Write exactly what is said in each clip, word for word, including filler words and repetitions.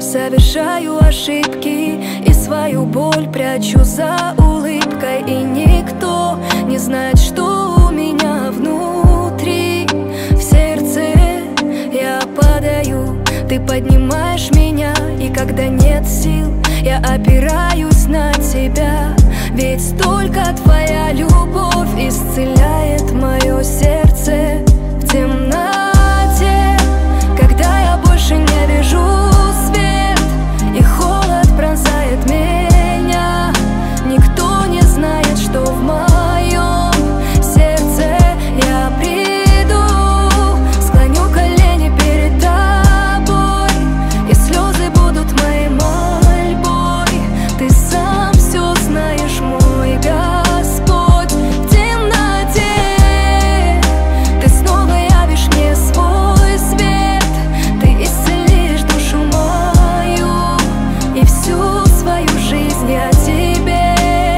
совершаю ошибки и свою боль прячу за улыбкой. И никто не знает, что у меня внутри. В сердце я падаю, ты поднимаешь меня. И когда нет сил, я опираюсь на тебя. Ведь только твоя любовь исцеляет мое сердце в темноте. Когда я больше не вижу свет и холод пронзает меня, никто не знает, что в моем сердце. Я приду, склоню колени перед тобой, и слезы будут моей мольбой. Ты сам все знаешь, мой Господь. В темноте ты снова явишь мне свой свет. Ты исцелишь душу мою, и всю свою жизнь я тебе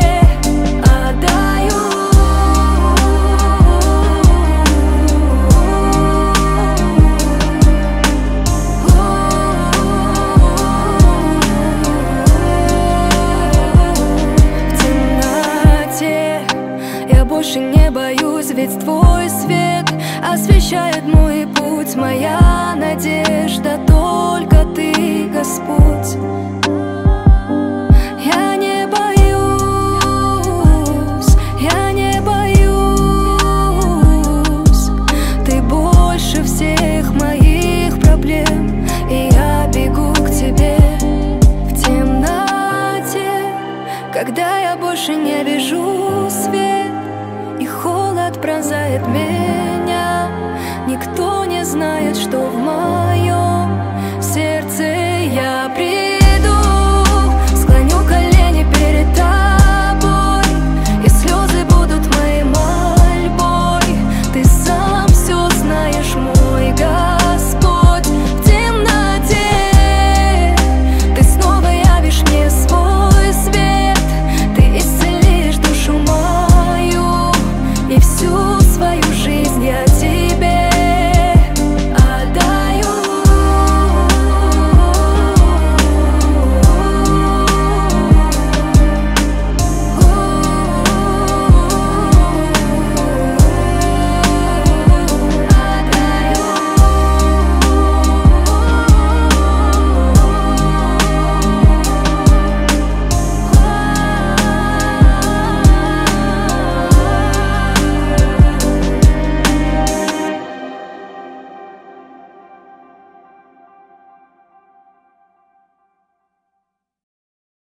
отдаю. В темноте я больше не боюсь, ведь твой свет освещает мой путь. Моя надежда только ты, Господь. Я не боюсь, я не боюсь. Ты больше всех моих проблем, и я бегу к тебе. В темноте, когда я больше не вижу свет и холод пронзает меня, никто не знает, что в моем сердце. Я приду,